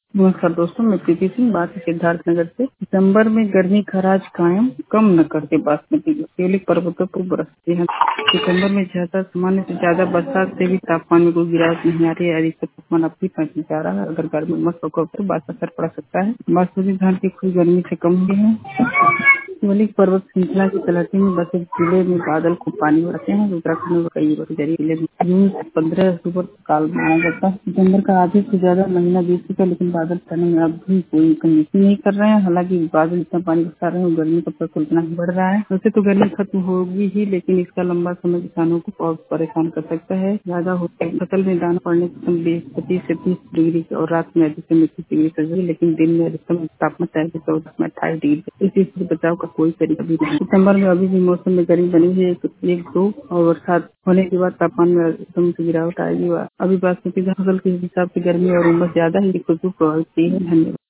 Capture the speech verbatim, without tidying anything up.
नमस्कार दोस्तों, मैं प्रीति सिंह बात है सिद्धार्थ नगर से। दिसंबर में गर्मी का राज कायम कम न करते बासमती केवलिक पर्वतों पर बरसते हैं। दिसंबर में ज्यादा सामान्य से ज्यादा बरसात से भी तापमान में कोई गिरावट नहीं आ रही है। अधिकतम तापमान अब भी पैंतीस जा रहा है। अगर गर्मी मत होकर तो बात असर पड़ सकता है। बासमती धान की खुई गर्मी से कम हुई है। शिवलिक पर्वत श्रृंखला की तलहटी में बसे जिले में बादल खूब पानी बरसते हैं। उत्तराखंड में कई जरिए जिले में जून पंद्रह अक्टूबर का काल माना जाता है। दिसंबर का आधे से ज्यादा महीना बीत चुका, लेकिन बादल तने में अब भी कोई कंडीशन नहीं कर रहे हैं। हालांकि बादल इतना पानी बरसा रहे हैं, गर्मी का प्रकोप इतना ही बढ़ रहा है। वैसे तो गर्मी खत्म होगी ही, लेकिन इसका लंबा समय किसानों को बहुत परेशान कर सकता है। ज्यादा होता है फसल में दाना पड़ने के पच्चीस से तीस डिग्री और रात में अधिकतम इक्कीस डिग्री सेल्सियस, लेकिन दिन में अधिकतम तापमान तैंतीस चौदह में अट्ठाईस डिग्री। इस चीज से बचाव का कोई तरीका भी नहीं। सितंबर में अभी भी मौसम में गर्मी बनी हुई है। एक दो और बरसात होने के बाद तापमान में एकदम से गिरावट आएगी। अभी बासमती फसल के हिसाब से गर्मी और उमस ज्यादा ही खुशबू प्रभावित है। धन्यवाद।